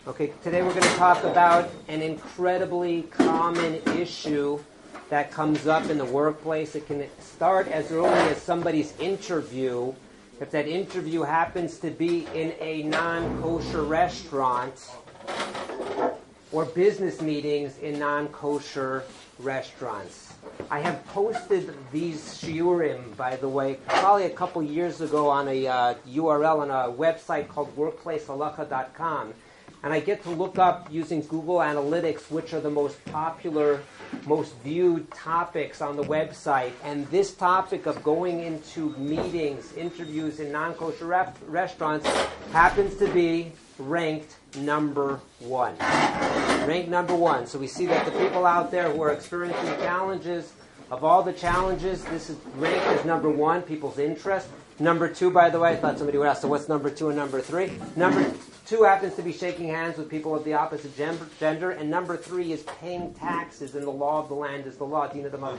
Okay, today we're going to talk about an incredibly common issue that comes up in the workplace. It can start as early as somebody's interview. If that interview happens to be in a non-kosher restaurant, or business meetings in non-kosher restaurants. I have posted these shiurim, by the way, probably a couple years ago on a URL on a website called workplacehalacha.com. And I get to look up using Google Analytics which are the most popular, most viewed topics on the website. And this topic of going into meetings, interviews in non-kosher restaurants happens to be ranked number one. Ranked number one. So we see that the people out there who are experiencing challenges, of all the challenges, this is ranked as number one, people's interest. Number two, by the way, I thought somebody would ask, so what's number two and number three? Number two happens to be shaking hands with people of the opposite gender, and number three is paying taxes, and the law of the land is the law.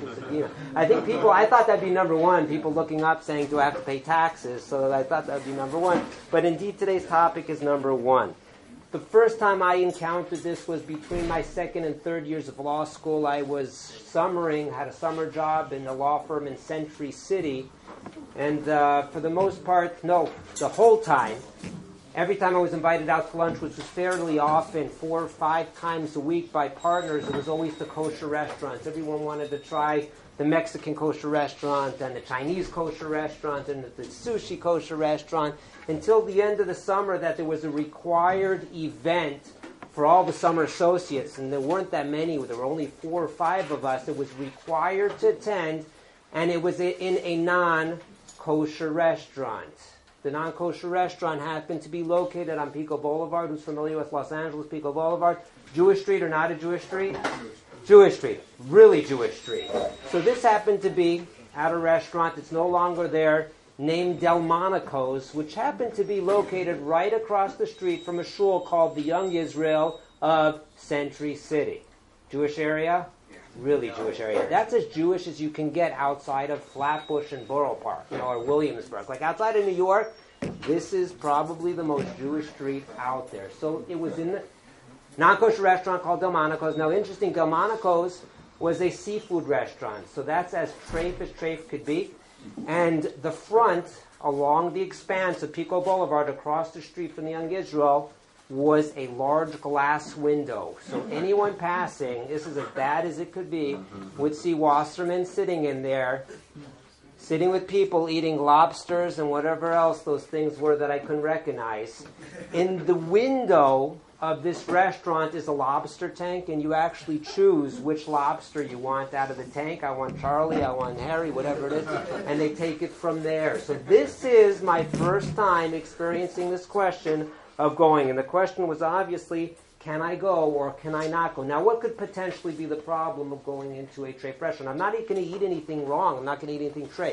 I thought that'd be number one, people looking up saying, do I have to pay taxes? So I thought that'd be number one. But indeed, today's topic is number one. The first time I encountered this was between my second and third years of law school. I was had a summer job in a law firm in Century City. And for the most part, the whole time, every time I was invited out to lunch, which was fairly often, 4 or 5 times a week by partners, it was always the kosher restaurants. Everyone wanted to try the Mexican kosher restaurant and the Chinese kosher restaurant and the sushi kosher restaurant, until the end of the summer that there was a required event for all the summer associates, and there weren't that many, there were only 4 or 5 of us. It was required to attend, and it was in a non-kosher restaurant. The non-kosher restaurant happened to be located on Pico Boulevard. Who's familiar with Los Angeles Pico Boulevard? Jewish street or not a Jewish street? Jewish street. Really Jewish street. So this happened to be at a restaurant that's no longer there, named Delmonico's, which happened to be located right across the street from a shul called the Young Israel of Century City. Jewish area? Really Jewish area. That's as Jewish as you can get outside of Flatbush and Borough Park, or Williamsburg. Like outside of New York, this is probably the most Jewish street out there. So it was in the non-kosher restaurant called Delmonico's. Now, interesting, Delmonico's was a seafood restaurant. So that's as treif as treif could be. And the front, along the expanse of Pico Boulevard, across the street from the Young Israel, was a large glass window. So anyone passing, this is as bad as it could be, would see Wasserman sitting in there, sitting with people eating lobsters and whatever else those things were that I couldn't recognize. In the window of this restaurant is a lobster tank, and you actually choose which lobster you want out of the tank. I want Charlie, I want Harry, whatever it is, and they take it from there. So this is my first time experiencing this question of going, and the question was obviously, can I go or can I not go? Now, what could potentially be the problem of going into a treif restaurant? I'm not going to eat anything wrong. I'm not going to eat anything treif.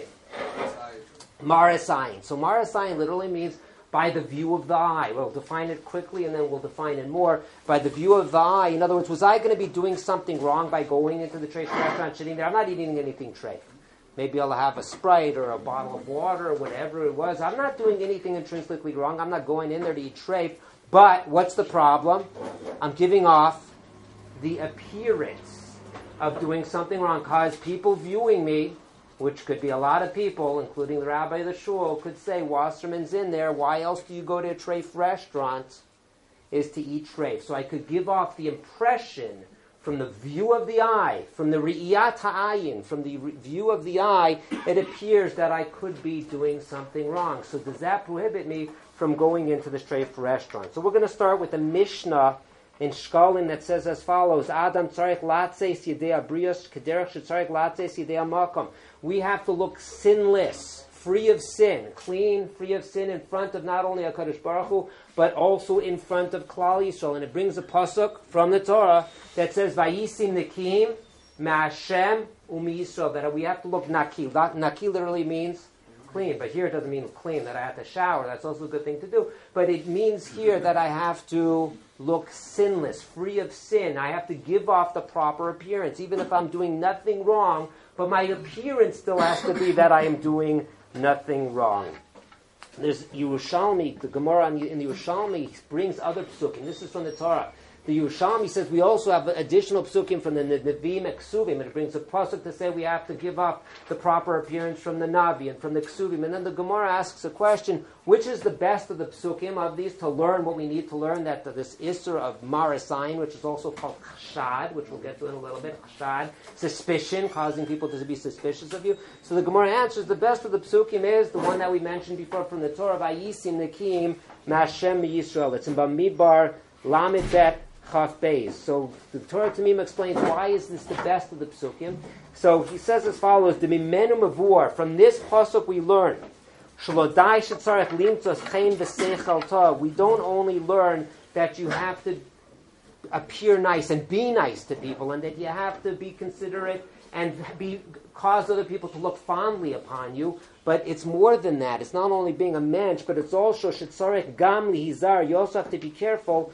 Marasayin. So marasayin literally means by the view of the eye. We'll define it quickly and then we'll define it more. By the view of the eye. In other words, was I going to be doing something wrong by going into the treif restaurant, sitting there? I'm not eating anything treif. Maybe I'll have a Sprite or a bottle of water or whatever it was. I'm not doing anything intrinsically wrong. I'm not going in there to eat treif. But what's the problem? I'm giving off the appearance of doing something wrong, because people viewing me, which could be a lot of people, including the rabbi of the shul, could say, Wasserman's in there. Why else do you go to a treif restaurant? Is to eat treif. So I could give off the impression from the view of the eye, from the re'iyat ha'ayin, from the view of the eye, it appears that I could be doing something wrong. So does that prohibit me from going into the treif restaurant? So we're going to start with a Mishnah in Shkolin that says as follows: Adam tzarich latzeis yedei abrios kederach shetzarich latzeis yedei makom. We have to look sinless, free of sin, clean, free of sin, in front of not only HaKadosh Baruch Hu, but also in front of Klal Yisrael. And it brings a pasuk from the Torah that says, Vayisim Nekim Ma'ashem Umi Yisrael, that we have to look Naki. Naki literally means clean, but here it doesn't mean clean, that I have to shower. That's also a good thing to do. But it means here that I have to look sinless, free of sin. I have to give off the proper appearance, even if I'm doing nothing wrong, but my appearance still has to be that I am doing nothing wrong. There's Yerushalmi, the Gemara in the Yerushalmi brings other psukim. This is from the Torah. The Yerushalmi says we also have additional psukim from the Nevi'im and Ksuvim, and it brings a pasuk to say we have to give up the proper appearance from the Navi and from the Ksuvim. And then the Gemara asks a question, which is the best of the psukim of these to learn what we need to learn, that this Isser of Marasayin, which is also called Chashad, which we'll get to in a little bit, Chashad, suspicion, causing people to be suspicious of you. So the Gemara answers, the best of the psukim is the one that we mentioned before from the Torah, Vayisim Nekim Ma'ashem Yisrael. It's in Bamidbar, Lamed Bet, Chaf Beis. So the Torah Tamim explains why is this the best of the psukim. So he says as follows: the Mimenu Mavur. From this pasuk we learn, Shalodai shetzarech limtzos chen v'seichel tov. We don't only learn that you have to appear nice and be nice to people, and that you have to be considerate and cause other people to look fondly upon you. But it's more than that. It's not only being a mensch, but it's also shetzarech gam lihizar. You also have to be careful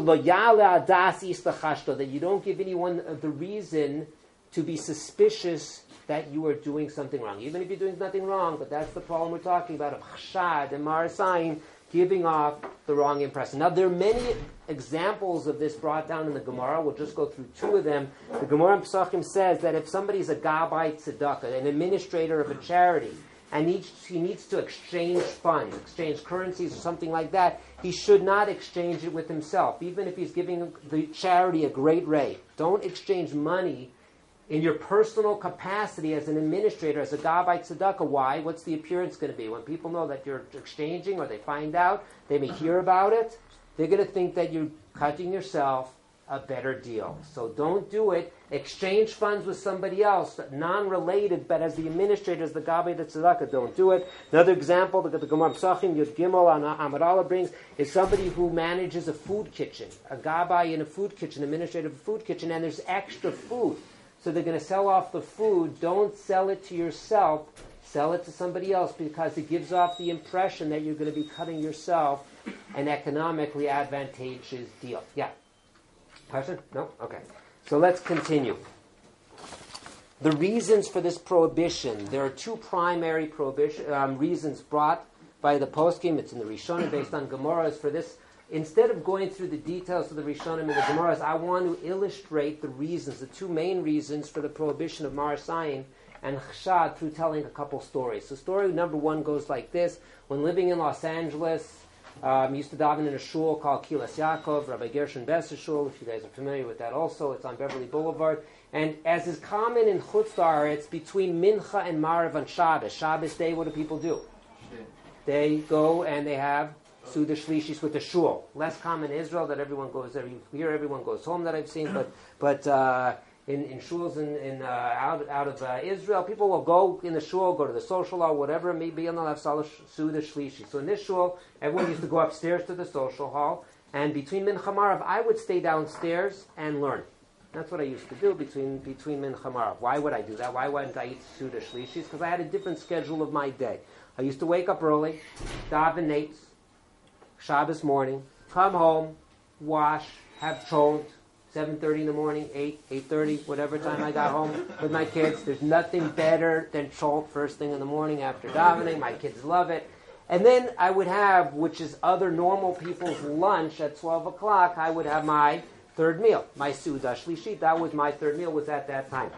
that you don't give anyone the reason to be suspicious that you are doing something wrong. Even if you're doing nothing wrong, but that's the problem we're talking about of chashad and marasayin, giving off the wrong impression. Now, there are many examples of this brought down in the Gemara. We'll just go through two of them. The Gemara in Pesachim says that if somebody's a gabbai tzedakah, an administrator of a charity, and he needs to exchange funds, exchange currencies or something like that, he should not exchange it with himself, even if he's giving the charity a great rate. Don't exchange money in your personal capacity as an administrator, as a gabbai tzedakah. Why? What's the appearance going to be? When people know that you're exchanging, or they find out, they may hear about it, they're going to think that you're cutting yourself a better deal. So don't do it. Exchange funds with somebody else, non-related, but as the administrator, as the gabbai tzedakah, don't do it. Another example that the Gemara Pesachim Yud Gimel and Amud Aleph brings is somebody who manages a food kitchen, a gabbai in a food kitchen, administrator of a food kitchen, and there's extra food. So they're going to sell off the food. Don't sell it to yourself. Sell it to somebody else, because it gives off the impression that you're going to be cutting yourself an economically advantageous deal. Yeah. Question? No? Okay. So let's continue. The reasons for this prohibition. There are two primary reasons brought by the poskim. It's in the Rishonim based on Gemaras for this. Instead of going through the details of the Rishonim and the Gemaras, I want to illustrate the reasons, the two main reasons for the prohibition of marasayin and chashad through telling a couple stories. So story number one goes like this. When living in Los Angeles, used to daven in a shul called Kilas Yaakov, Rabbi Gershon Besser shul, if you guys are familiar with that also. It's on Beverly Boulevard. And as is common in Chutz La'aretz, between Mincha and Marav on Shabbos day, what do people do? They go and they have Suda Shlishis with the shul. Less common in Israel that everyone goes there. Here everyone goes home that I've seen, but in shuls out of Israel, people will go in the shul, go to the social hall, whatever it may be, and they'll have Suda Shlishi. So in this shul, everyone used to go upstairs to the social hall, and between Mincha Marav, I would stay downstairs and learn. That's what I used to do between Mincha Marav. Why would I do that? Why wouldn't I eat Suda Shlishis? Because I had a different schedule of my day. I used to wake up early, daven nates, Shabbos morning, come home, wash, have cholent, 7:30 in the morning, 8:30, whatever time I got home with my kids. There's nothing better than cholent first thing in the morning after davening. My kids love it. And then I would have, which is other normal people's lunch at 12 o'clock, I would have my third meal, my Suda Shlishit. That was my third meal, was at that time.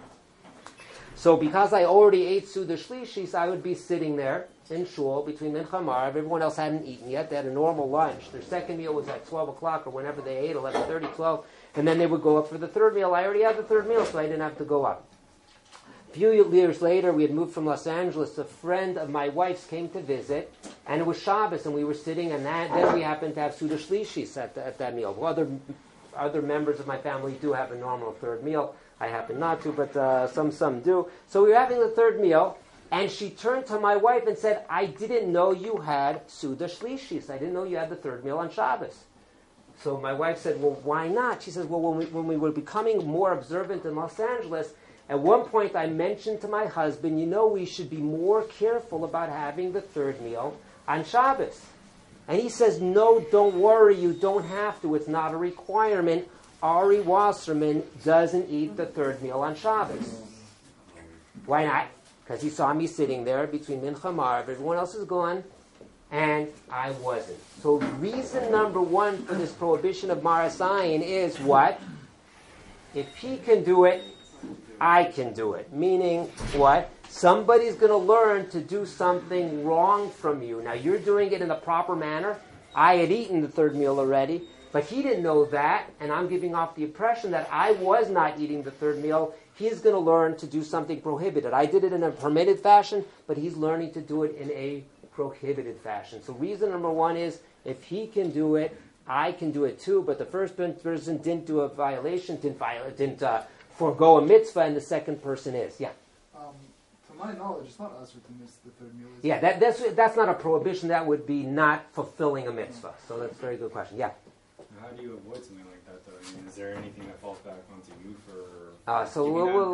So because I already ate Suda Shlishis, I would be sitting there in shul between Mincha Marav. Everyone else hadn't eaten yet. They had a normal lunch. Their second meal was at 12 o'clock or whenever they ate, 11:30, 12. And then they would go up for the third meal. I already had the third meal, so I didn't have to go up. A few years later, we had moved from Los Angeles. A friend of my wife's came to visit, and it was Shabbos, and we were sitting, and then we happened to have Suda Shlishis at that meal. Well, other members of my family do have a normal third meal. I happen not to, but some do. So we were having the third meal, and she turned to my wife and said, I didn't know you had Suda Shlishis. I didn't know you had the third meal on Shabbos. So my wife said, well, why not? She says, well, when we were becoming more observant in Los Angeles, at one point I mentioned to my husband, we should be more careful about having the third meal on Shabbos. And he says, no, don't worry, you don't have to. It's not a requirement. Ari Wasserman doesn't eat the third meal on Shabbos. Why not? Because he saw me sitting there between Mincha Marav. Everyone else is gone. and I wasn't. So reason number one for this prohibition of Maras Ayin is what? If he can do it, I can do it. Meaning what? Somebody's going to learn to do something wrong from you. Now you're doing it in the proper manner. I had eaten the third meal already, but he didn't know that, and I'm giving off the impression that I was not eating the third meal. He's going to learn to do something prohibited. I did it in a permitted fashion, but he's learning to do it in a prohibited fashion. So reason number one is, if he can do it, I can do it too. But the first person didn't do a violation, didn't forego a mitzvah, and the second person is. Yeah. To my knowledge, it's not usher to miss the third meal. Yeah, that's not a prohibition. That would be not fulfilling a mitzvah. So that's a very good question. Yeah. How do you avoid something like that, though? I mean, is there anything that falls back onto you for? So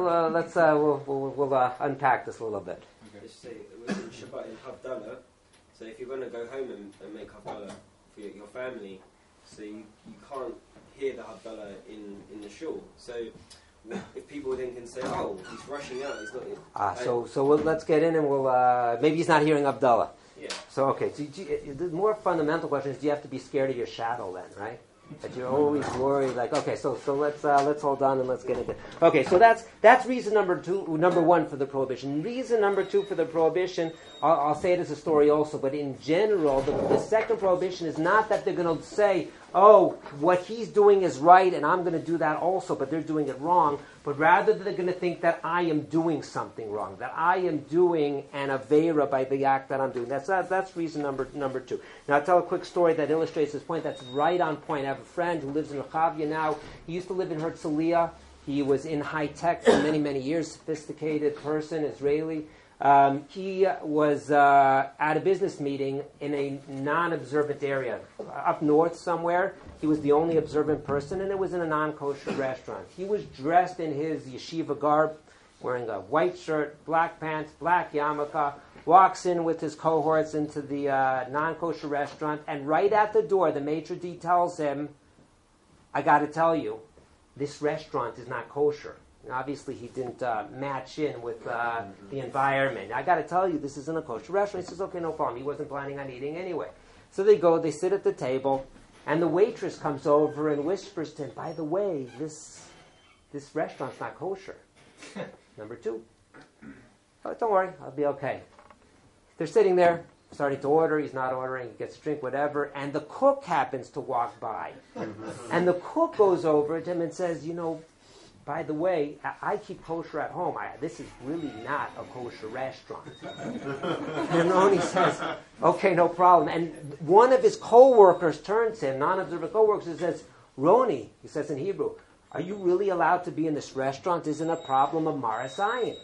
we'll unpack this a little bit. Okay. Let's say it was in Shabbat in Havdalah. So if you're going to go home and make Havdalah for your family, so you can't hear the Havdalah in the shul. So if people then can say, "Oh, he's rushing out. He's not." So let's get in and we'll maybe he's not hearing Havdalah. Yeah. So okay. So the more fundamental question is: do you have to be scared of your shadow then, right? That you're always worried, like, okay, so let's hold on and let's get into it. Okay, so that's reason number one for the prohibition. Reason number two for the prohibition, I'll say it as a story also, but in general, the second prohibition is not that they're going to say, oh, what he's doing is right and I'm going to do that also, but they're doing it wrong, but rather they're going to think that I am doing something wrong, that I am doing an avera by the act that I'm doing. That's reason number two. Now I'll tell a quick story that illustrates this point. That's right on point. I have a friend who lives in Rechavia now. He used to live in Herzliya. He was in high tech for many, many years, sophisticated person, Israeli. He was at a business meeting in a non-observant area, up north somewhere. He was the only observant person, and it was in a non-kosher restaurant. He was dressed in his yeshiva garb, wearing a white shirt, black pants, black yarmulke, walks in with his cohorts into the non-kosher restaurant, and right at the door, the maitre d' tells him, I got to tell you, this restaurant is not kosher. And obviously, he didn't match in with the environment. I got to tell you, this isn't a kosher restaurant. He says, okay, no problem. He wasn't planning on eating anyway. So they sit at the table, and the waitress comes over and whispers to him, by the way, this restaurant's not kosher. Number two. Oh, don't worry, I'll be okay. They're sitting there, starting to order. He's not ordering. He gets a drink, whatever. And the cook happens to walk by. And the cook goes over to him and says, by the way, I keep kosher at home. This is really not a kosher restaurant. And Roni says, okay, no problem. And one of his co-workers turns to him, non-observant co-workers, and says, Roni, he says in Hebrew, are you really allowed to be in this restaurant? Isn't a problem of Maras Ayin.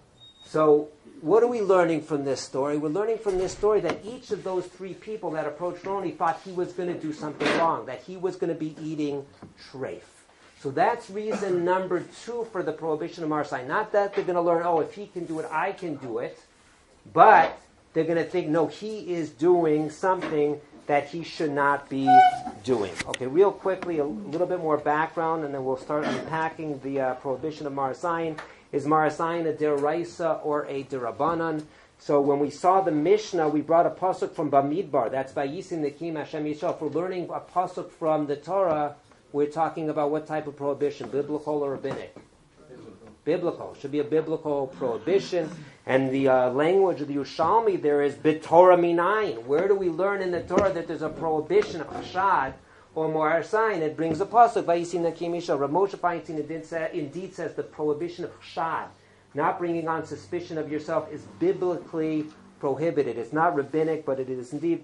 So what are we learning from this story? We're learning from this story that each of those three people that approached Roni thought he was going to do something wrong, that he was going to be eating treif. So that's reason number two for the prohibition of Maras Ayin. Not that they're going to learn, if he can do it, I can do it. But they're going to think, no, he is doing something that he should not be doing. Okay, real quickly, a little bit more background, and then we'll start unpacking the prohibition of Maras Ayin. Is Maras Ayin a deraisa or a derabanan? So when we saw the Mishnah, we brought a pasuk from Bamidbar. That's Vayisim Nekim Hashem Yisrael. If we're learning a pasuk from the Torah, we're talking about what type of prohibition, biblical or rabbinic? Biblical. Should be a biblical prohibition. And the language of the Yerushalmi there is B'Torah Minayin. Where do we learn in the Torah that there's a prohibition of chashad or Maras Ayin? It brings a pasuk, Vayisim Nekim Yisrael. Rav Moshe Feinstein indeed says the prohibition of chashad, not bringing on suspicion of yourself, is biblically prohibited. It's not rabbinic, but it is indeed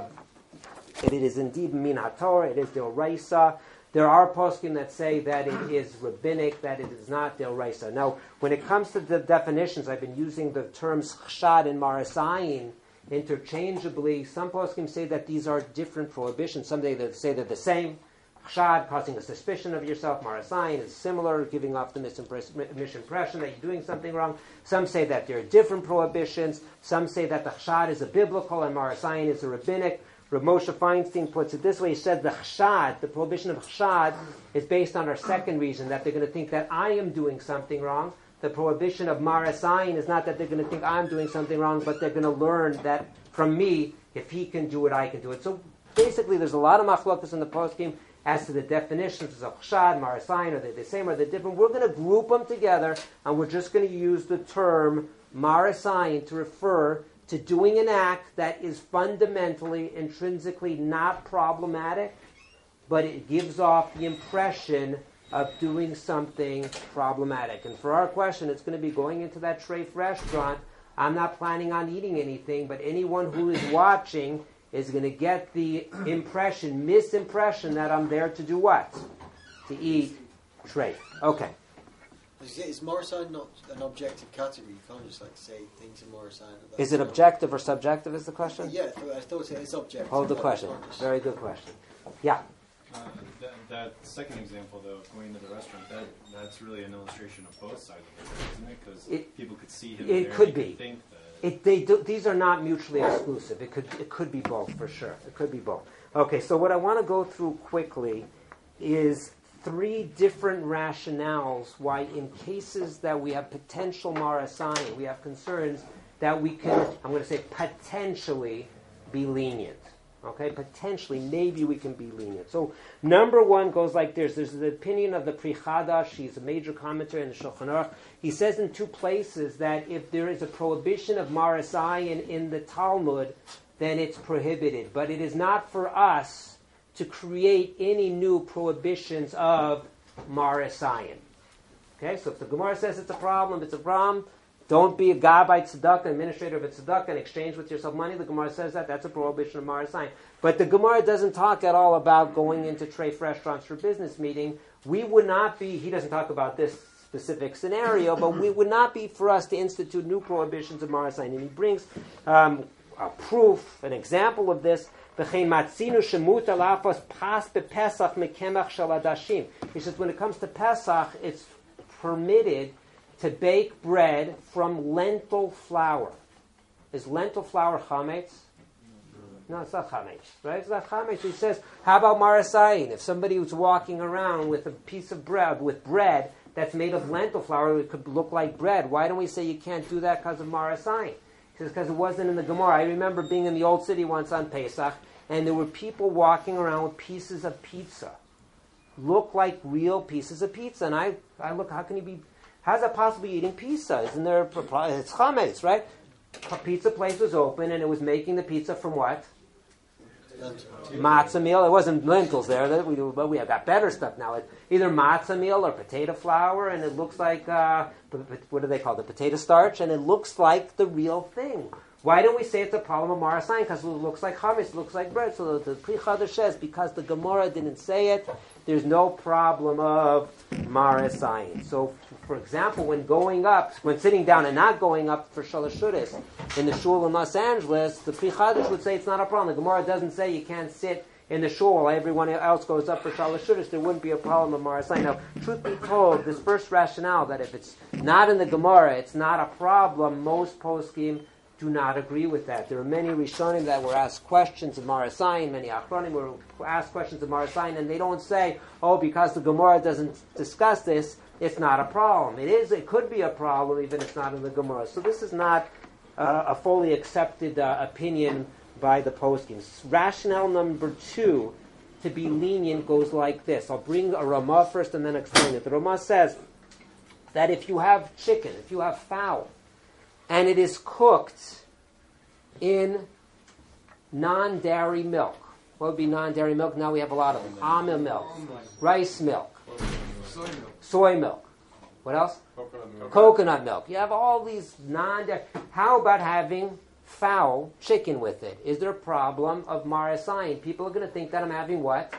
min haTorah. It is deoraisa. There are poskim that say that it is rabbinic, that it is not deoraisa. Now, when it comes to the definitions, I've been using the terms chashad and Maras Ayin interchangeably. Some poskim say that these are different prohibitions. Some say they're the same. Chashad, causing a suspicion of yourself. Maras Ayin is similar, giving off the misimpression that you're doing something wrong. Some say that there are different prohibitions. Some say that the chashad is a biblical and Maras Ayin is a rabbinic. Rav Moshe Feinstein puts it this way. He said the chashad, the prohibition of chashad, is based on our second reason, that they're going to think that I am doing something wrong. The prohibition of Maras Ayin is not that they're going to think I'm doing something wrong, but they're going to learn that from me If he can do it, I can do it. So basically, there's a lot of machlokas in the poskim as to the definitions of chshad, marasayin, are they the same, are they different? We're going to group them together, and we're just going to use the term marasayin to refer to doing an act that is fundamentally, intrinsically not problematic, but it gives off the impression of doing something problematic. And for our question, it's going to be going into that treif restaurant. I'm not planning on eating anything, but anyone who is watching is going to get the misimpression that I'm there to do what? To eat treif. Okay. Is Morrison not an objective category? You can't just say things in Morrison. Is it objective or subjective is the question? Yeah, I thought it's objective. Hold the question. Very good question. Yeah. That second example, though, of going to the restaurant, that's really an illustration of both sides of it, isn't it? Because people could see him there. It could be. Think that These are not mutually exclusive. It could be both, for sure. It could be both. Okay, so what I want to go through quickly is 3 different rationales why in cases that we have potential marasayin, we have concerns that we can, I'm going to say potentially, be lenient. Okay, potentially, maybe we can be lenient. So, number 1 goes like this. There's the opinion of the Pri Chadash. He's a major commentator in the Shulchan Aruch. He says in 2 places that if there is a prohibition of marasayin in the Talmud, then it's prohibited. But it is not for us to create any new prohibitions of marasayin. Okay, so if the Gemara says it's a problem, it's a problem. Don't be a gabbai tzedakah, administrator of a tzedakah, and exchange with yourself money. The Gemara says that's a prohibition of marasayin. But the Gemara doesn't talk at all about going into treif restaurants for business meeting. We would not be, he doesn't talk about this specific scenario, but we would not be for us to institute new prohibitions of marasayin. And he brings a proof, an example of this. He says when it comes to Pesach, it's permitted to bake bread from lentil flour. Is lentil flour chametz? No, it's not chametz, right? It's not chametz. He says, how about marasayin? If somebody was walking around with a piece of bread, that's made of lentil flour, it could look like bread. Why don't we say you can't do that because of marasayin? He says, because it wasn't in the Gemara. I remember being in the Old City once on Pesach, and there were people walking around with pieces of pizza. Look like real pieces of pizza. And I look, how's that possibly eating pizza? Isn't there, it's chametz, right? A pizza place was open, and it was making the pizza from what? Matzah meal. It wasn't lentils there, but we have got better stuff now. It's either matzah meal or potato flour, and it looks like, what do they call it? The potato starch, and it looks like the real thing. Why don't we say it's a problem of marasayin? Because it looks like chametz, it looks like bread. So the Pri Chadash says, because the Gemara didn't say it, there's no problem of marasayin. So, for example, when sitting down and not going up for Shalosh Shudas in the shul in Los Angeles, the Pri Chadash would say it's not a problem. The Gemara doesn't say you can't sit in the shul while everyone else goes up for Shalosh Shudas. There wouldn't be a problem of marasayin. Now, truth be told, this first rationale that if it's not in the Gemara, it's not a problem, most poskim do not agree with that. There are many Rishonim that were asked questions of marasayin, many Achronim were asked questions of marasayin, and they don't say, because the Gemara doesn't discuss this, it's not a problem. It could be a problem, even if it's not in the Gemara. So this is not a fully accepted opinion by the poskim. Rationale number 2, to be lenient, goes like this. I'll bring a Ramah first and then explain it. The Ramah says that if you have chicken, if you have fowl, and it is cooked in non-dairy milk. What would be non-dairy milk? Now we have a lot of them. Almond milk, rice milk, soy milk. What else? Coconut milk. You have all these non-dairy. How about having fowl, chicken with it? Is there a problem of marasayin? People are going to think that I'm having what?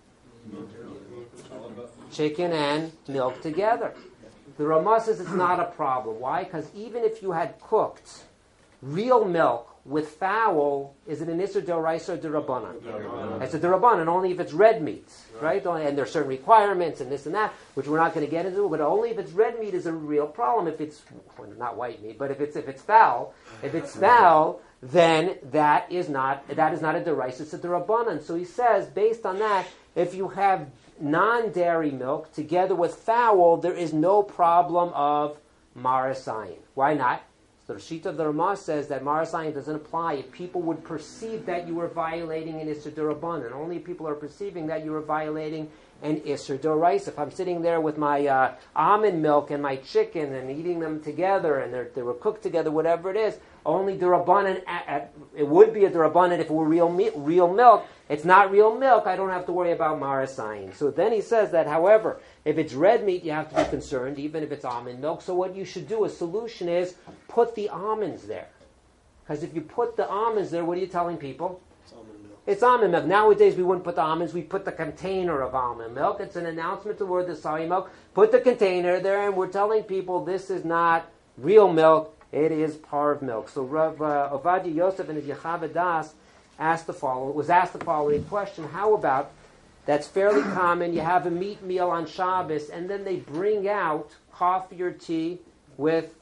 Chicken and milk together. The Ramah says it's not a problem. Why? Because even if you had cooked real milk with fowl, is it an Isser D'Oraisa or D'Rabbanan? It's a D'Rabbanan, only if it's red meat, right? And there are certain requirements and this and that, which we're not going to get into, but only if it's red meat is a real problem. If it's, not white meat, but if it's fowl, then that is not a D'Oraisa, it's a D'Rabbanan. So he says, based on that, if you have non-dairy milk together with fowl, there is no problem of marasayin. Why not? The Shita of the Ramah says that Maras Ayin doesn't apply if people would perceive that you were violating an Isser D'Rabbanan. Only if people are perceiving that you were violating an Isser D'Oraisa. If I'm sitting there with my almond milk and my chicken and eating them together and they were cooked together, whatever it is, only D'Rabbanan, it would be a D'Rabbanan if it were real milk. It's not real milk. I don't have to worry about Maras Ayin. So then he says that, however, if it's red meat, you have to be concerned, even if it's almond milk. So what you should do, a solution is, put the almonds there. Because if you put the almonds there, what are you telling people? It's almond milk. It's almond milk. Nowadays, we wouldn't put the almonds. We put the container of almond milk. It's an announcement toward the soy milk. Put the container there, and we're telling people this is not real milk. It is parv milk. So Rav Ovadia Yosef in his Yechav Das was asked the following question: how about, that's fairly common, you have a meat meal on Shabbos, and then they bring out coffee or tea with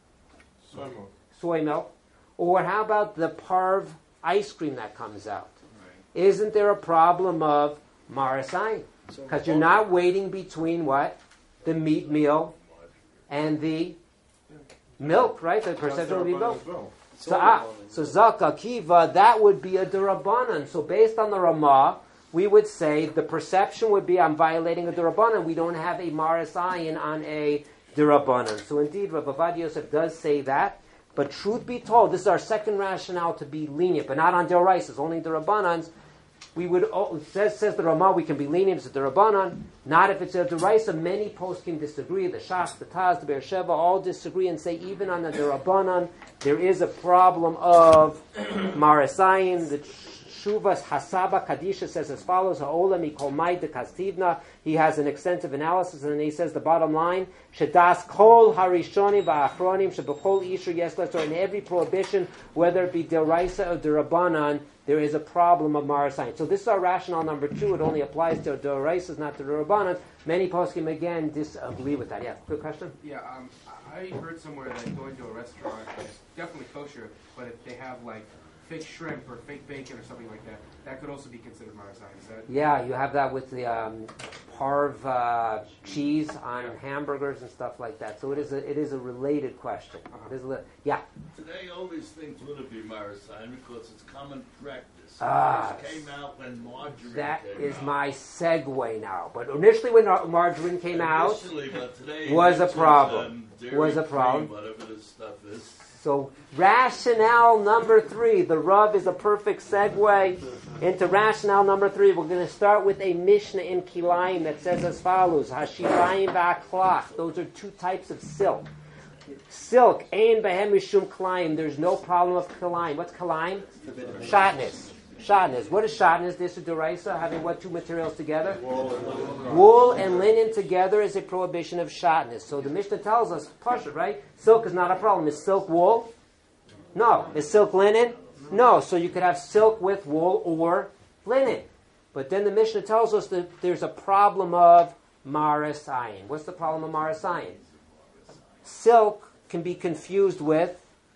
soy milk. Or how about the parv ice cream that comes out? Right. Isn't there a problem of Maras Ayin? Because you're not waiting between what? The meat meal and the milk, right? The perception would be milk. So Zaka Kiva, that would be a D'Rabbanan. So based on the Ramah, we would say the perception would be I'm violating a D'Rabbanan. We don't have a Maras Ayin on a D'Rabbanan. So indeed, Rav Ovadia Yosef does say that. But truth be told, this is our second rationale to be lenient, but not on D'Oraisas, only D'Rabbanans. We would, says the Ramah, we can be lenient as a D'Rabbanan, not if it's a D'Oraisa. Many poskim disagree. The Shach, the Taz, the Be'er Sheva all disagree and say even on the D'Rabbanan there is a problem of Maras Ayin. The Shuvas Hasaba Kadisha says as follows: Ha'olam mikol mai de kastivna. He has an extensive analysis, and he says the bottom line: Shedas kol harishonim va'achronim shebechol isur yes lesor. In every prohibition, whether it be D'Oraisa or D'Rabbanan, there is a problem of Maras Ayin. So this is our rationale number 2. It only applies to D'Oraisas, not to D'Rabbanan. Many poskim again disagree with that. Yeah, quick question. Yeah, I heard somewhere that going to a restaurant is definitely kosher, but if they have like fake shrimp or fake bacon or something like that, that could also be considered Maras Ayin. Is that? Yeah, you have that with the parv cheese on hamburgers and stuff like that. So it is a related question. It is yeah. Today, all these things wouldn't be Maras Ayin because it's common practice. It came out when margarine that came is out. My segue now. But initially, when margarine came out, but today was a problem. Was a problem. Whatever this stuff is. So rationale number 3, the Rav is a perfect segue into rationale number 3. We're going to start with a Mishnah in Kilayim that says as follows: Hashirayim v'aklach. Those are 2 types of silk. Silk, ein behem mishum Kilayim. There's no problem of Kilayim. What's Kilayim? Shatnez. Shatnez. What is shatnez? This is D'Oraisa, having what 2 materials together? Wool and linen together is a prohibition of shatnez. So the Mishnah tells us, Pasha, right? Silk is not a problem. Is silk wool? No. Is silk linen? No. So you could have silk with wool or linen. But then the Mishnah tells us that there's a problem of Maras Ayin. What's the problem of Maras Ayin? Silk can be confused with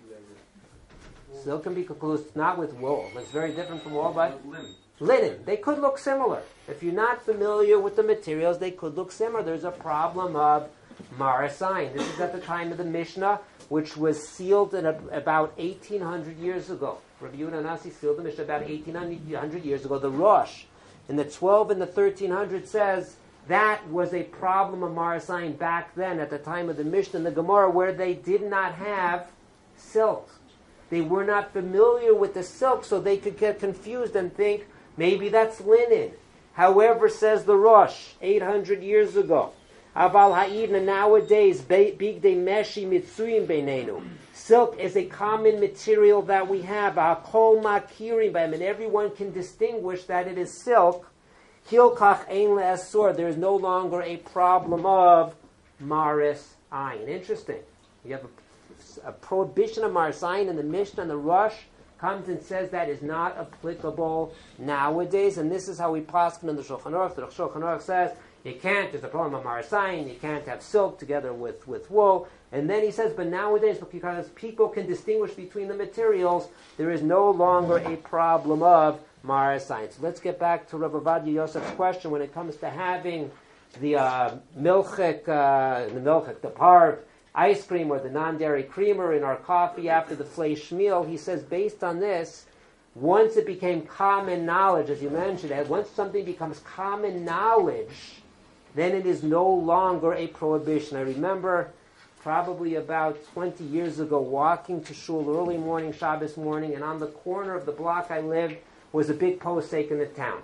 Silk can be confused not with wool. It's very different from wool, but linen. They could look similar. If you're not familiar with the materials, they could look similar. There's a problem of Maras Ayin. This is at the time of the Mishnah, which was sealed in about 1,800 years ago. Rabbi Yehuda Nasi sealed the Mishnah about 1,800 years ago. The Rosh in the 12 and the 1300 says that was a problem of Maras Ayin back then at the time of the Mishnah and the Gemara, where they did not have silk. They were not familiar with the silk, so they could get confused and think, maybe that's linen. However, says the Rosh, 800 years ago, Aval ha'idna nowadays, bigdei meshi mitzuyim beinenu. Silk is a common material that we have. Ha'kol makirim b'hem, and everyone can distinguish that it is silk. Hilkach ein le'asor, there is no longer a problem of Maras Ayin. Interesting. You have a prohibition of Maras Ayin in the Mishnah, and the Rosh comes and says that is not applicable nowadays, and this is how we paskin in the Shulchan Aruch. The Shulchan Aruch says you can't, there's a problem of Maras Ayin, you can't have silk together with wool, and then he says, but nowadays, because people can distinguish between the materials, there is no longer a problem of Maras Ayin. So let's get back to Rav Ovadia Yosef's question when it comes to having the milchik, the parv, ice cream or the non-dairy creamer in our coffee after the fleish meal. He says, based on this, once it became common knowledge, as you mentioned, once something becomes common knowledge, then it is no longer a prohibition. I remember probably about 20 years ago walking to shul early morning, Shabbos morning, and on the corner of the block I lived was a big posek in the town.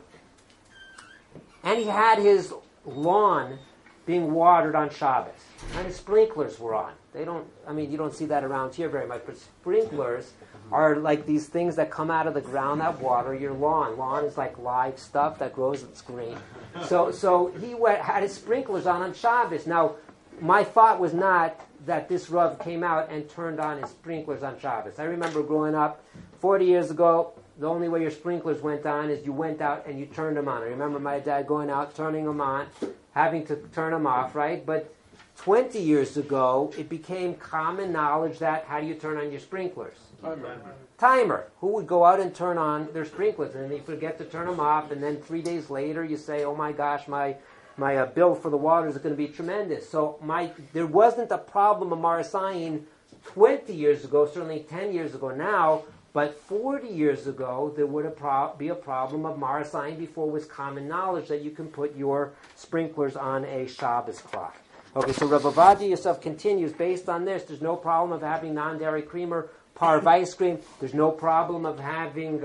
And he had his lawn being watered on Shabbos. And his sprinklers were on. You don't see that around here very much, but sprinklers are like these things that come out of the ground that water your lawn. Lawn is like live stuff that grows, it's green. So he had his sprinklers on Shabbos. Now, my thought was not that this Rav came out and turned on his sprinklers on Shabbos. I remember growing up 40 years ago, the only way your sprinklers went on is you went out and you turned them on. I remember my dad going out, turning them on, having to turn them off, right? But 20 years ago, it became common knowledge that, how do you turn on your sprinklers? Timer. Who would go out and turn on their sprinklers and they forget to turn them off, and then 3 days later you say, oh my gosh, my bill for the water is going to be tremendous. So there wasn't a problem of Marasayin 20 years ago, certainly 10 years ago now, but 40 years ago there would be a problem of Marasayin before it was common knowledge that you can put your sprinklers on a Shabbos clock. Okay, so Rav Ovadia Yosef continues, based on this, there's no problem of having non-dairy creamer, parv ice cream. There's no problem of having,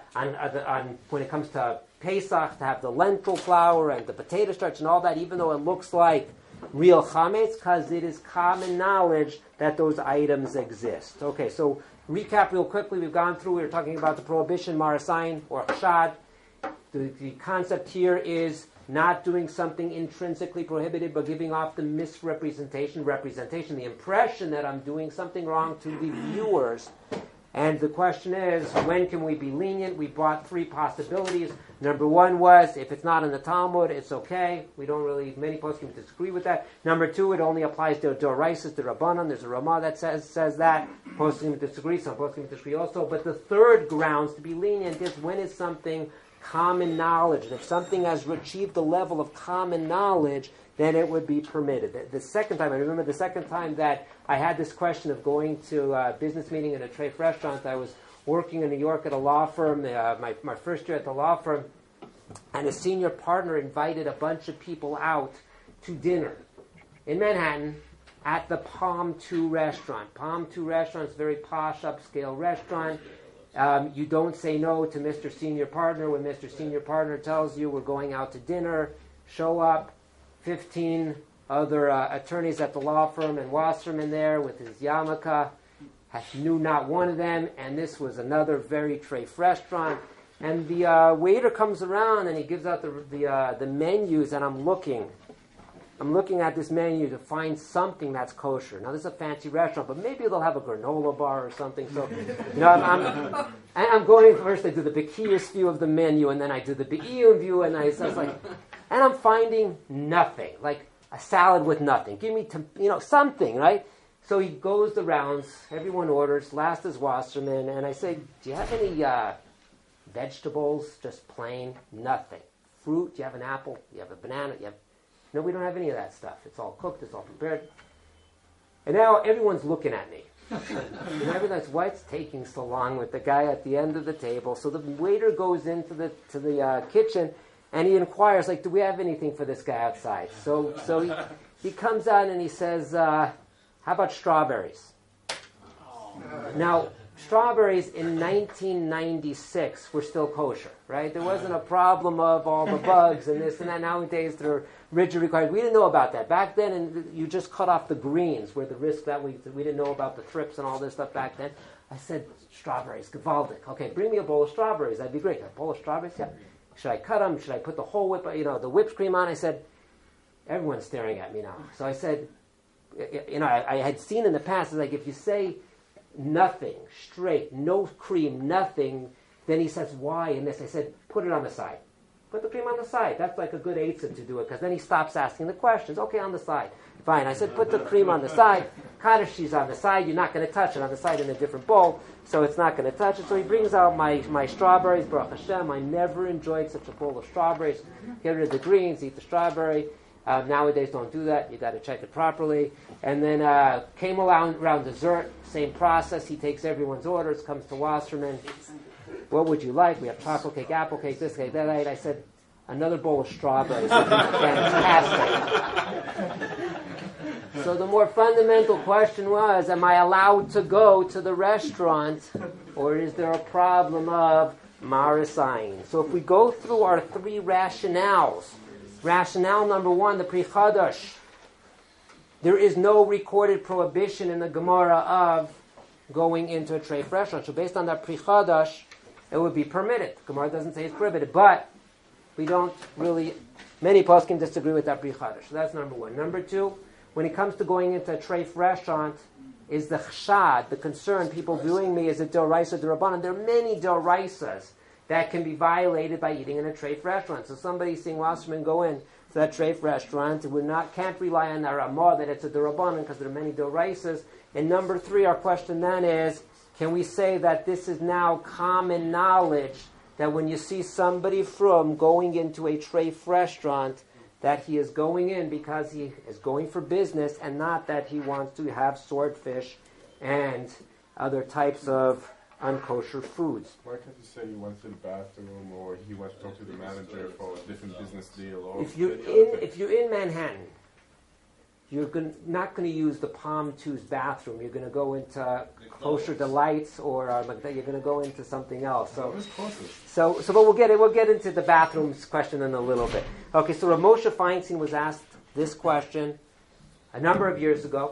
when it comes to Pesach, to have the lentil flour and the potato starch and all that, even though it looks like real chametz, because it is common knowledge that those items exist. Okay, so recap real quickly. We've gone through, we were talking about the prohibition, marasayin, or chashad. The concept here is not doing something intrinsically prohibited, but giving off the representation, the impression that I'm doing something wrong to the viewers. And the question is, when can we be lenient? We brought three possibilities. Number one was, if it's not in the Talmud, it's okay. Many poskim disagree with that. Number two, it only applies to Doraisas, to Rabbanan. There's a Ramah that says that. Poskim disagree, some poskim disagree also. But the third grounds to be lenient is when is something common knowledge. And if something has achieved the level of common knowledge, then it would be permitted. The second time, I remember the second time that I had this question of going to a business meeting in a treif restaurant. I was working in New York at a law firm, my first year at the law firm, and a senior partner invited a bunch of people out to dinner in Manhattan at the Palm 2 restaurant. Palm 2 restaurant is a very posh, upscale restaurant. You don't say no to Mr. Senior Partner when Mr. Senior Partner tells you we're going out to dinner. Show up, 15 other attorneys at the law firm, and Wasserman there with his yarmulke. Knew not one of them, and this was another very treif restaurant. And the waiter comes around and he gives out the menus, and I'm looking at this menu to find something that's kosher. Now, this is a fancy restaurant, but maybe they'll have a granola bar or something. So, I'm going first. I do the Bekias view of the menu, and then I do the Be'iyun view, and and I'm finding nothing, like a salad with nothing. Give me, something, right? So he goes the rounds. Everyone orders. Last is Wasserman, and I say, "Do you have any vegetables? Just plain nothing. Fruit? Do you have an apple? Do you have a banana? No, we don't have any of that stuff. It's all cooked. It's all prepared." And now everyone's looking at me. And everyone's, what's taking so long with the guy at the end of the table? So the waiter goes into the kitchen, and he inquires, like, do we have anything for this guy outside? So he comes out and he says, how about strawberries? Now, strawberries in 1996 were still kosher, right? There wasn't a problem of all the bugs and this and that. Nowadays, they're rigid required. We didn't know about that. Back then, and you just cut off the greens where the risk that we didn't know about the thrips and all this stuff back then. I said, strawberries, gewaldic. Okay, bring me a bowl of strawberries. That'd be great. A bowl of strawberries? Yeah. Should I cut them? Should I put the whole the whipped cream on? I said, everyone's staring at me now. So I said, I had seen in the past, like if you say nothing, straight, no cream, nothing, then he says, why? And this, I said, put it on the side. Put the cream on the side. That's like a good eitzah to do it, because then he stops asking the questions. Okay, on the side. Fine. I said, put the cream on the side. Kaddish on the side. You're not going to touch it on the side in a different bowl, so it's not going to touch it. So he brings out my strawberries. Baruch Hashem, I never enjoyed such a bowl of strawberries. Get rid of the greens, eat the strawberry. Nowadays, don't do that. You got to check it properly. And then came around dessert, same process. He takes everyone's orders, comes to Wasserman. What would you like? We have chocolate cake, apple cake, this cake, that. I said, another bowl of strawberries. Fantastic. So the more fundamental question was, am I allowed to go to the restaurant, or is there a problem of Marisayin? So if we go through our three rationales, rationale number one, the Pri Chadash, there is no recorded prohibition in the Gemara of going into a treif restaurant. So based on that Pri Chadash, it would be permitted. Gemara doesn't say it's prohibited, but we don't really, many poskim disagree with that Pri Chadash. So that's number one. Number two, when it comes to going into a treif restaurant, is the chshad, the concern, people viewing me as a doraisa d'Rabbanan. There are many doraisas that can be violated by eating in a treif restaurant. So somebody seeing Wasserman go in to that treif restaurant, can't rely on the Ramah that it's a d'Rabbanan because there are many doraisas. And number three, our question then is, can we say that this is now common knowledge that when you see somebody from going into a treif restaurant, that he is going in because he is going for business and not that he wants to have swordfish and other types of unkosher foods. Why can't you say he went to the bathroom or he went to talk to the manager for a different business deal? Or if you're in Manhattan, you're not going to use the Palm 2's bathroom. You're going to go into Kosher Delights or like that. You're going to go into something else. So but we'll get into the bathrooms question in a little bit. Okay, so Rav Moshe Feinstein was asked this question a number of years ago,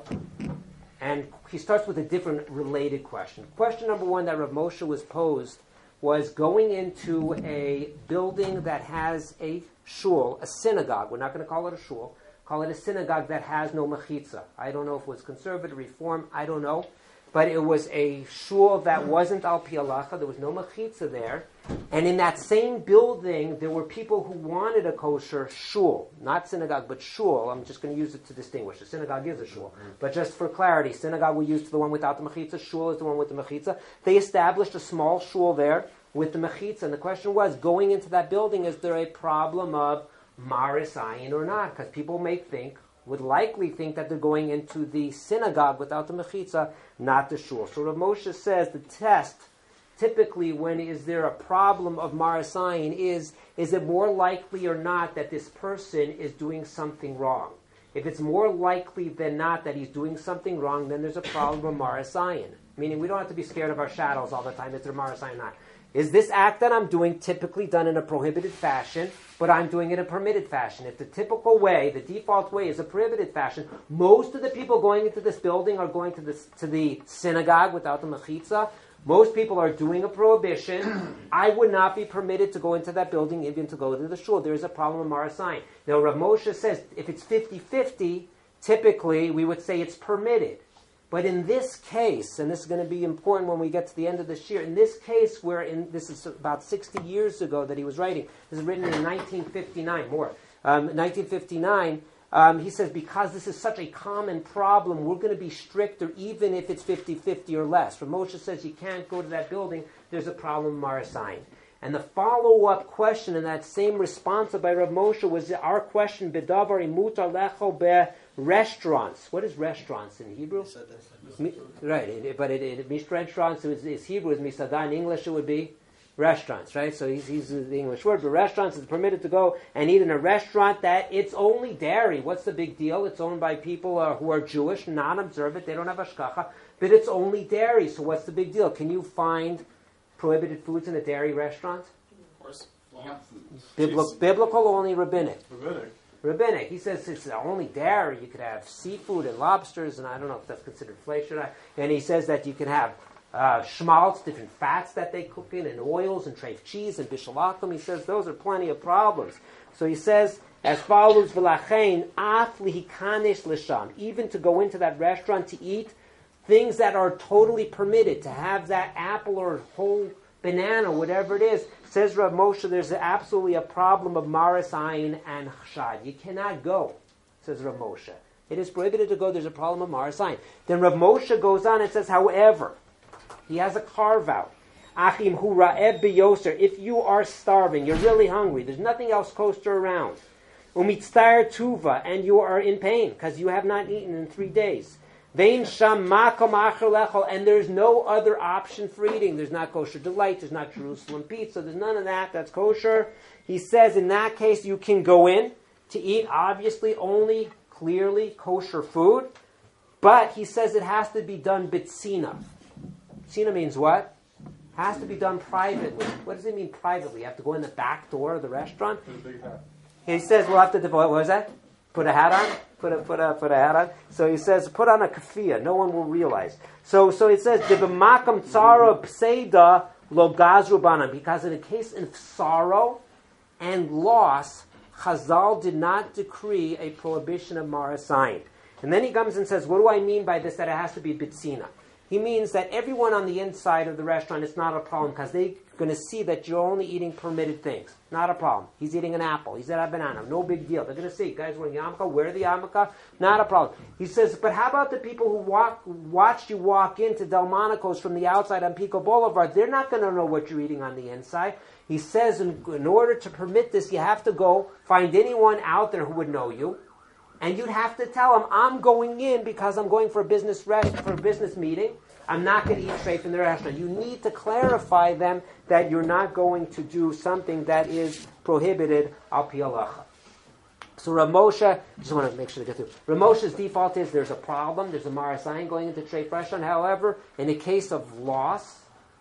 and he starts with a different related question. Question number one that Rav Moshe was posed was going into a building that has a shul, a synagogue. We're not going to call it a shul. Call it a synagogue that has no mechitza. I don't know if it was conservative, reform, I don't know. But it was a shul that wasn't al pi halacha. There was no mechitza there. And in that same building, there were people who wanted a kosher shul. Not synagogue, but shul. I'm just going to use it to distinguish. A synagogue is a shul. But just for clarity, synagogue we use to the one without the mechitza. Shul is the one with the mechitza. They established a small shul there with the mechitza. And the question was, going into that building, is there a problem of Maris Ayin or not? Because people would likely think that they're going into the synagogue without the mechitza, not the shul. So Rav Moshe says the test, typically when is there a problem of Maris Ayin, is it more likely or not that this person is doing something wrong? If it's more likely than not that he's doing something wrong, then there's a problem of Maris Ayin. Meaning we don't have to be scared of our shadows all the time. Is there Maris Ayin or not? Is this act that I'm doing typically done in a prohibited fashion, but I'm doing it in a permitted fashion? If the typical way, the default way is a prohibited fashion, most of the people going into this building are going to the synagogue without the mechitza. Most people are doing a prohibition. I would not be permitted to go into that building, even to go to the shul. There is a problem of Maris Ayin. Now, Rav Moshe says if it's 50-50, typically we would say it's permitted. But in this case, and this is going to be important when we get to the end of this year, in this case this is about 60 years ago that he was writing, this is written in 1959, 1959, he says, because this is such a common problem, we're going to be stricter even if it's 50-50 or less. Rav Moshe says you can't go to that building, there's a problem of Maris Ayin. And the follow-up question in that same response by Rav Moshe was our question, Bedavar imutar lecho be restaurants. What is restaurants in Hebrew? Right, but restaurants is Hebrew, is misada. In English it would be restaurants, right? So he's using the English word, but restaurants is permitted to go and eat in a restaurant that it's only dairy. What's the big deal? It's owned by people who are Jewish, non-observant, they don't have hashkacha, but it's only dairy. So what's the big deal? Can you find prohibited foods in a dairy restaurant? Of course. Biblical or only rabbinic? Rabbinic. He says it's only dairy. You could have seafood and lobsters, and I don't know if that's considered flesh or not. And he says that you can have schmaltz, different fats that they cook in, and oils, and treif cheese, and bishalakim. He says those are plenty of problems. So he says as follows, v'lachein af lihikanish l'sham. Even to go into that restaurant to eat, things that are totally permitted, to have that apple or whole banana, whatever it is, says Rav Moshe, there's absolutely a problem of Maris Ayin and Chshad. You cannot go, says Rav Moshe. It is prohibited to go, there's a problem of Maris Ayin. Then Rav Moshe goes on and says, however, he has a carve-out. Achim hu ra'eb biyoser. If you are starving, you're really hungry, there's nothing else kosher around. Umitztar tuva, and you are in pain because you have not eaten in 3 days. Vein sham makom acher lechol, and there's no other option for eating. There's not kosher delight. There's not Jerusalem pizza. There's none of that. That's kosher. He says in that case you can go in to eat obviously only clearly kosher food, but he says it has to be done bitsina. Bitsina means what? Has to be done privately. What does it mean privately? You have to go in the back door of the restaurant? He says we'll have to what was that? Put a hat on? Put a hat on. So he says put on a kafiyah. No one will realize. So it says Dibmakam tsara pseida lo gazru banan, because in a case of sorrow and loss, Chazal did not decree a prohibition of marasayin. And then he comes and says, what do I mean by this, that it has to be bitsina? He means that everyone on the inside of the restaurant, it's not a problem, because they're going to see that you're only eating permitted things. Not a problem. He's eating an apple. He's eating a banana. No big deal. They're going to see, guys wearing yarmulke, wear the yarmulke. Not a problem. He says, but how about the people who watched you walk into Delmonico's from the outside on Pico Boulevard? They're not going to know what you're eating on the inside. He says in order to permit this, you have to go find anyone out there who would know you. And you'd have to tell them, I'm going in because I'm going for a business meeting. I'm not going to eat straight from the restaurant. You need to clarify them that you're not going to do something that is prohibited al pi halacha. So Rav Moshe, just want to make sure to get through. Rav Moshe's default is there's a problem, there's a marasayin going into treif restaurant. However, in a case of loss,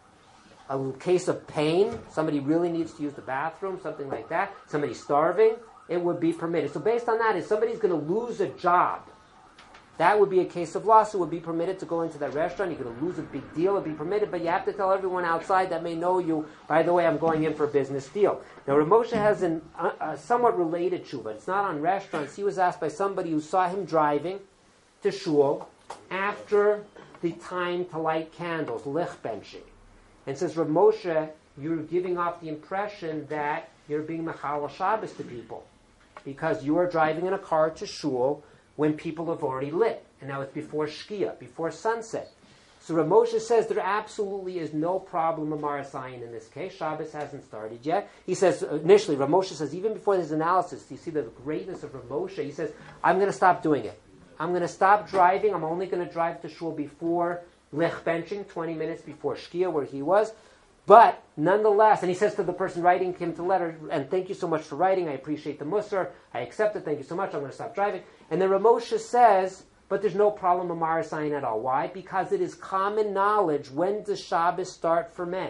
a case of pain, somebody really needs to use the bathroom, something like that, somebody's starving, it would be permitted. So based on that, if somebody's going to lose a job, that would be a case of loss. It would be permitted to go into that restaurant. You're going to lose a big deal. It would be permitted, but you have to tell everyone outside that may know you, by the way, I'm going in for a business deal. Now, Rav Moshe has a somewhat related shul, but it's not on restaurants. He was asked by somebody who saw him driving to shul after the time to light candles, lich benching. And says, Rav Moshe, you're giving off the impression that you're being mechal Shabbos to people because you are driving in a car to shul when people have already lit. And now it's before Shkia, before sunset. So Rav Moshe says there absolutely is no problem of marasayin in this case. Shabbos hasn't started yet. He says, initially, Rav Moshe says, even before his analysis, you see the greatness of Rav Moshe, he says, I'm going to stop doing it. I'm going to stop driving. I'm only going to drive to shul before lech benching, 20 minutes before Shkia, where he was. But nonetheless, and he says to the person writing him the letter, and thank you so much for writing, I appreciate the musar, I accept it, thank you so much, I'm going to stop driving. And then Rav Moshe says, but there's no problem of marasayin at all. Why? Because it is common knowledge when does Shabbos start for men?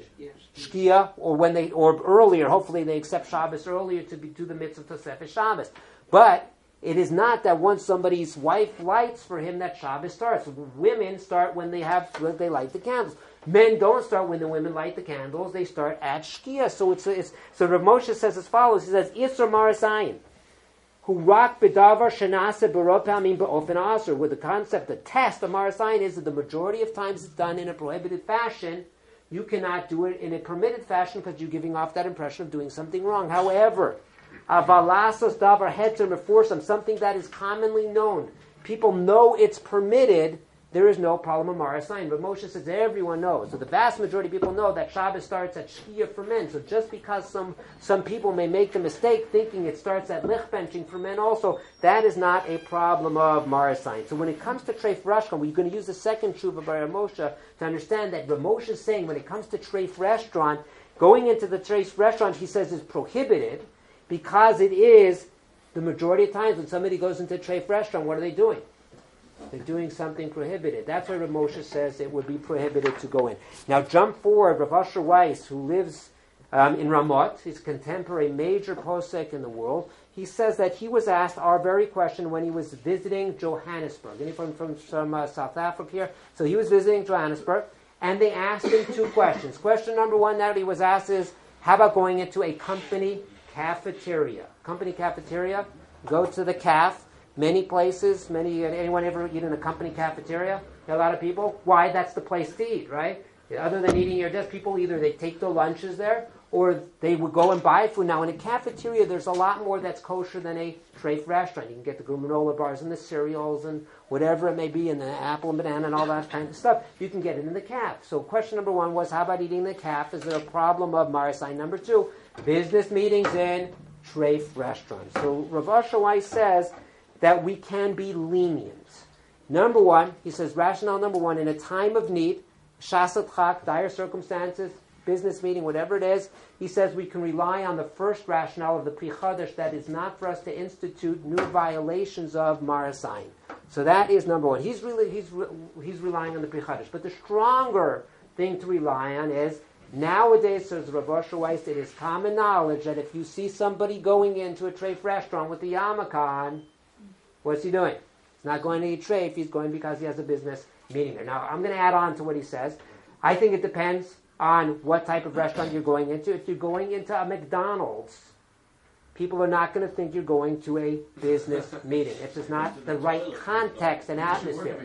Shkia, or earlier, hopefully they accept Shabbos earlier to do the mitzvah Tosefes Shabbos. But it is not that once somebody's wife lights for him that Shabbos starts. Women start when they light the candles. Men don't start when the women light the candles. They start at Shkia. So Rav Moshe says as follows. He says, Isra Marasayin, who rock bedavar shenase berot pamim be'ofen aser, with the concept, the test of Marasayin is that the majority of times it's done in a prohibited fashion. You cannot do it in a permitted fashion because you're giving off that impression of doing something wrong. However, avalasos davar heter meforsam, something that is commonly known. People know it's permitted. There is no problem of marasayin. But Moshe says everyone knows. So the vast majority of people know that Shabbos starts at Shkia for men. So just because some people may make the mistake thinking it starts at lich benching for men also, that is not a problem of marasayin. So when it comes to treif restaurant, we're going to use the second tshuva by Rav Moshe to understand that Rav Moshe is saying when it comes to treif restaurant, going into the treif restaurant, he says, is prohibited because it is the majority of times when somebody goes into a treif restaurant, what are they doing? They're doing something prohibited. That's why Rav Moshe says it would be prohibited to go in. Now jump forward, Rav Asher Weiss, who lives in Ramot, he's a contemporary major posek in the world. He says that he was asked our very question when he was visiting Johannesburg. Anyone from South Africa here? So he was visiting Johannesburg, and they asked him two questions. Question number one that he was asked is, how about going into a company cafeteria? Company cafeteria, go to the caf. Many places, anyone ever eat in a company cafeteria? A lot of people. Why? That's the place to eat, right? Other than eating your desk, people either they take their lunches there or they would go and buy food. Now in a cafeteria, there's a lot more that's kosher than a treif restaurant. You can get the granola bars and the cereals and whatever it may be, and the apple and banana and all that kind of stuff. You can get it in the caf. So question number one was, how about eating in the caf? Is there a problem of marasayin? Number two, business meetings in treif restaurants. So Rav Asher Weiss says that we can be lenient. Number one, he says, rationale number one, in a time of need, shasat chak, dire circumstances, business meeting, whatever it is, he says we can rely on the first rationale of the Pri Chadash, that is not for us to institute new violations of Marasayin. So that is number one. He's relying on the Pri Chadash. But the stronger thing to rely on is, nowadays, says Rav Asher Weiss, it is common knowledge that if you see somebody going into a treif restaurant with the yarmulke, what's he doing? He's not going to eat treif, he's going because he has a business meeting there. Now, I'm going to add on to what he says. I think it depends on what type of restaurant you're going into. If you're going into a McDonald's, people are not going to think you're going to a business meeting. It's just not the right context and atmosphere.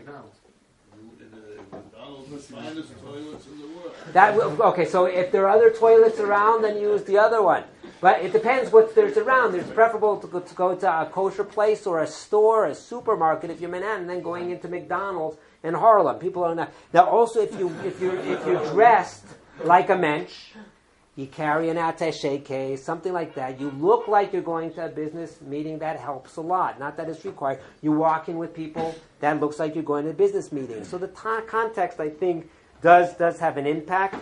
Okay, so if there are other toilets around, then use the other one. But it depends what there's around. It's preferable to go to a kosher place or a store, a supermarket if you're Manhattan, than going into McDonald's in Harlem. People are not. Now, also, if you're dressed like a mensch, you carry an attaché case, something like that. You look like you're going to a business meeting. That helps a lot. Not that it's required. You walk in with people. That looks like you're going to a business meeting. So the context, I think, does have an impact.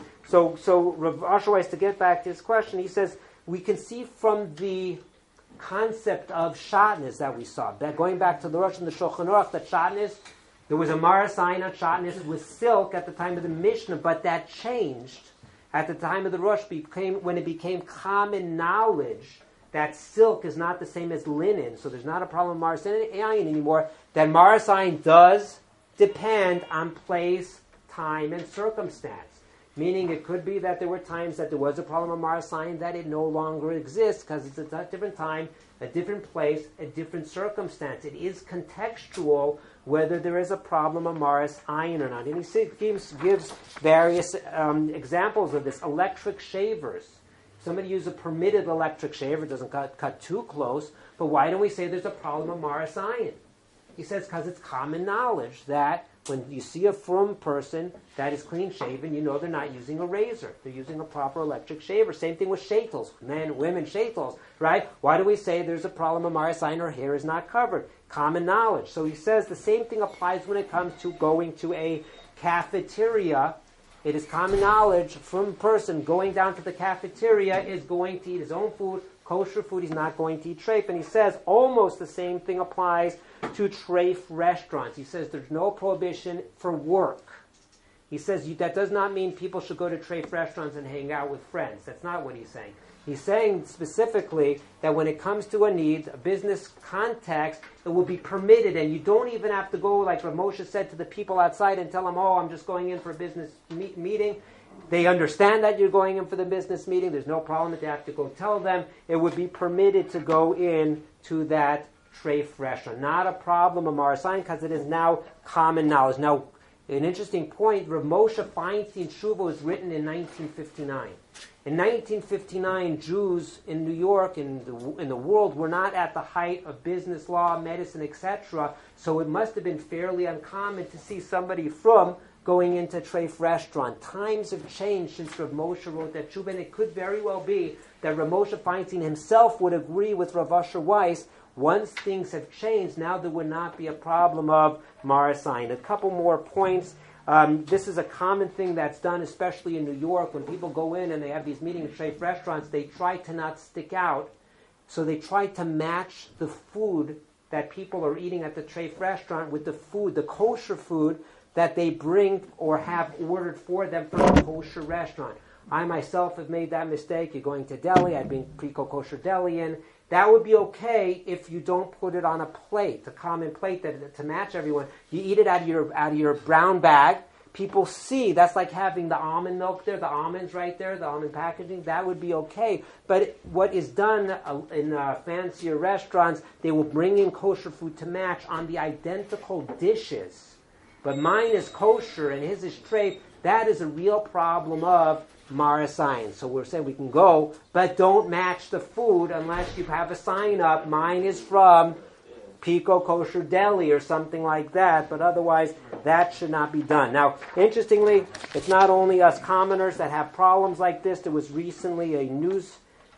So Rav Asher Weiss, to get back to his question, he says we can see from the concept of shatnez that we saw, that going back to the Rosh and the Shulchan Aruch, that shatnez, there was a marasayin on shatnez with silk at the time of the Mishnah, but that changed at the time of the Rosh when it became common knowledge that silk is not the same as linen, so there's not a problem with marasayin anymore, that marasayin does depend on place, time, and circumstance. Meaning it could be that there were times that there was a problem of marasayin that it no longer exists because it's a different time, a different place, a different circumstance. It is contextual whether there is a problem of marasayin or not. And he gives various examples of this. Electric shavers. Somebody uses a permitted electric shaver, it doesn't cut too close, but why don't we say there's a problem of marasayin? He says because it's common knowledge that when you see a frum person that is clean shaven, you know they're not using a razor. They're using a proper electric shaver. Same thing with shaitels. Men, women, shaitels, right? Why do we say there's a problem of marasayin, or hair is not covered? Common knowledge. So he says the same thing applies when it comes to going to a cafeteria. It is common knowledge from a person going down to the cafeteria is going to eat his own food, kosher food. He's not going to eat treif. And he says almost the same thing applies to treif restaurants. He says there's no prohibition for work. He says that does not mean people should go to treif restaurants and hang out with friends. That's not what he's saying. He's saying specifically that when it comes to a need, a business context, it will be permitted, and you don't even have to go, like Rav Moshe said, to the people outside and tell them, oh, I'm just going in for a business meeting. They understand that you're going in for the business meeting. There's no problem that they have to go tell them. It would be permitted to go in to that treif restaurant. Not a problem of marasayin because it is now common knowledge. Now, an interesting point, Rav Moshe Feinstein Shuva was written in 1959. In 1959, Jews in New York and in the world were not at the height of business law, medicine, etc. So it must have been fairly uncommon to see somebody from going into a treif restaurant. Times have changed since Rav Moshe wrote that Shuva, and it could very well be that Rav Moshe Feinstein himself would agree with Rav Asher Weiss. Once things have changed, now there would not be a problem of marasayin. A couple more points. This is a common thing that's done, especially in New York. When people go in and they have these meetings at treif restaurants, they try to not stick out. So they try to match the food that people are eating at the treif restaurant with the food, the kosher food, that they bring or have ordered for them from a kosher restaurant. I myself have made that mistake. You're going to deli, I bring pre-cooked kosher deli in. That would be okay if you don't put it on a plate, a common plate to match everyone. You eat it out of your brown bag. People see. That's like having the almond milk there, the almonds right there, the almond packaging. That would be okay. But what is done in fancier restaurants, they will bring in kosher food to match on the identical dishes. But mine is kosher and his is treif. That is a real problem of marasayin. So we're saying we can go, but don't match the food unless you have a sign up. Mine is from Pico Kosher Deli or something like that, but otherwise that should not be done. Now, interestingly, it's not only us commoners that have problems like this. There was recently a news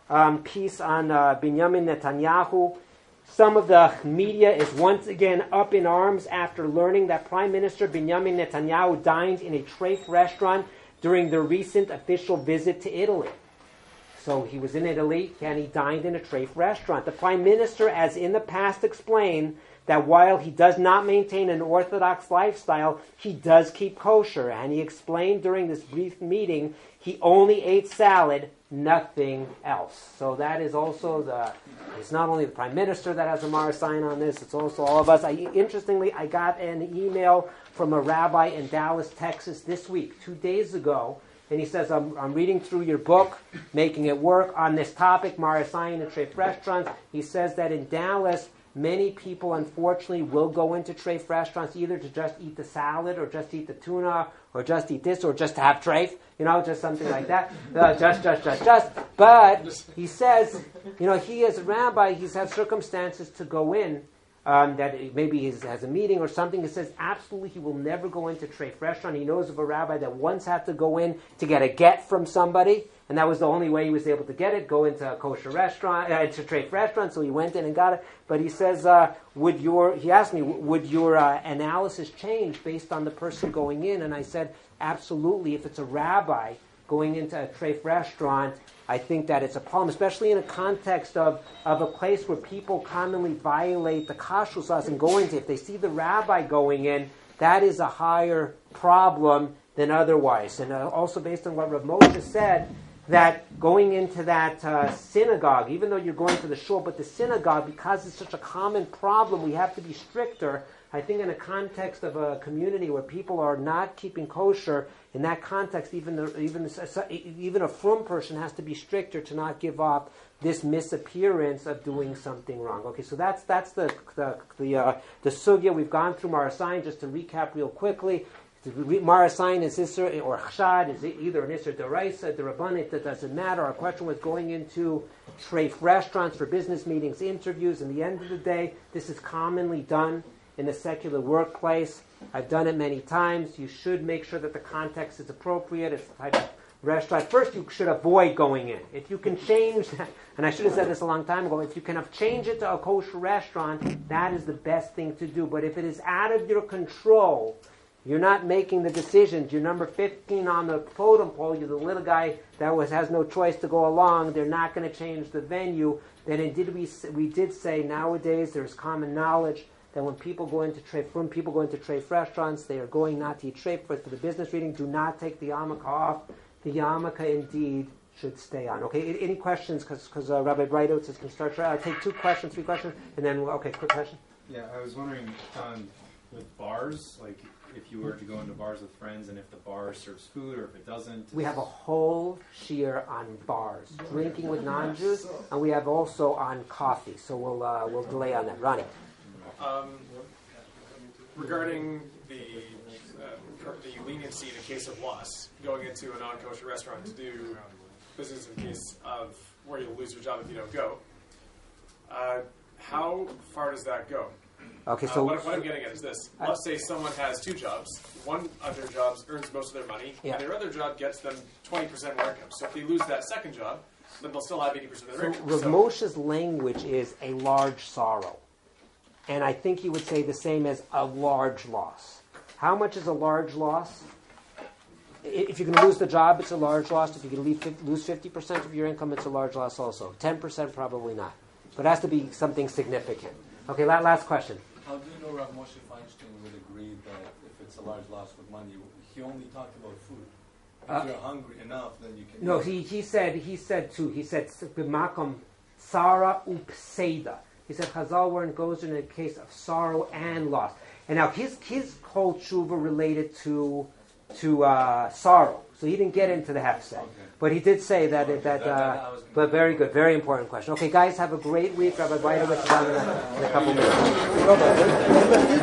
piece on Benjamin Netanyahu. Some of the media is once again up in arms after learning that Prime Minister Benjamin Netanyahu dined in a treif restaurant during the recent official visit to Italy. So he was in Italy and he dined in a treif restaurant. The Prime Minister, as in the past, explained that while he does not maintain an Orthodox lifestyle, he does keep kosher. And he explained during this brief meeting he only ate salad, nothing else. So that is also it's not only the Prime Minister that has a Mara sign on this, it's also all of us. Interestingly, I got an email from a rabbi in Dallas, Texas this week, 2 days ago, and he says, I'm reading through your book, Making It Work, on this topic, Mara sign and treif restaurants. He says that in Dallas, many people, unfortunately, will go into treif restaurants either to just eat the salad or just eat the tuna or just eat this or just to have treif, just something like that. Just. But he says, he as a rabbi, he's had circumstances to go in that maybe he has a meeting or something. He says absolutely he will never go into treif restaurant. He knows of a rabbi that once had to go in to get a get from somebody, and that was the only way he was able to get it, go into a kosher restaurant, into a treif restaurant, so he went in and got it. But he says, he asked me, would your analysis change based on the person going in? And I said, absolutely. If it's a rabbi going into a treif restaurant, I think that it's a problem, especially in a context of a place where people commonly violate the kashrus laws and go into. If they see the rabbi going in, that is a higher problem than otherwise. And also based on what Rav Moshe said, that going into that synagogue, even though you're going to the shul, but the synagogue, because it's such a common problem, we have to be stricter. I think in a context of a community where people are not keeping kosher, in that context, even a frum person has to be stricter to not give off this misappearance of doing something wrong. Okay, so that's the sugya. We've gone through Marasayin. Just to recap real quickly, Marasayin is Isser or Chshad is either an Isser Deraisa, Derabbanit, that doesn't matter. Our question was going into treif restaurants for business meetings, interviews. In the end of the day, this is commonly done in the secular workplace. I've done it many times. You should make sure that the context is appropriate. It's the type of restaurant. First, you should avoid going in. If you can change that, and I should have said this a long time ago, if you can change it to a kosher restaurant, that is the best thing to do. But if it is out of your control, you're not making the decisions. You're number 15 on the totem pole. You're the little guy that has no choice to go along. They're not going to change the venue. Then indeed we did say nowadays there's common knowledge that when people go into treif restaurants, they are going not to eat treif. For the business reading, do not take the yarmulke off. The yarmulke indeed should stay on. Okay, any questions? Because Rabbi Breitowitz can start. I'll take 2 questions, 3 questions, and then, quick question. Yeah, I was wondering with bars, like if you were to go into bars with friends and if the bar serves food or if it doesn't. We have a whole shiur on bars, drinking with non-Jews, and we have also on coffee. So we'll delay on that. Ronnie. Regarding the leniency in a case of loss, going into a non-kosher restaurant to do business in case of where you'll lose your job if you don't go, how far does that go? Okay, so what I'm getting at is this. Let's say someone has 2 jobs. One of their jobs earns most of their money, and their other job gets them 20% more income. So if they lose that second job, then they'll still have 80% of their income. Rav Moshe's language is a large sorrow. And I think he would say the same as a large loss. How much is a large loss? If you're going to lose the job, it's a large loss. If you're going to lose 50% of your income, it's a large loss also. 10% probably not. But it has to be something significant. Okay, last question. How do you know Rav Moshe Feinstein would agree that if it's a large loss with money, he only talked about food? If you're hungry enough, then you can... No, he said too. He said, b'makom Sarah upseida. He said Chazal were in Gozer in a case of sorrow and loss. And now his whole tshuva related to sorrow, so he didn't get into the hefsek. Okay. But he did say that. But very good, very important question. Okay, guys, have a great week. Rabbi Breitowitz is on in a couple minutes.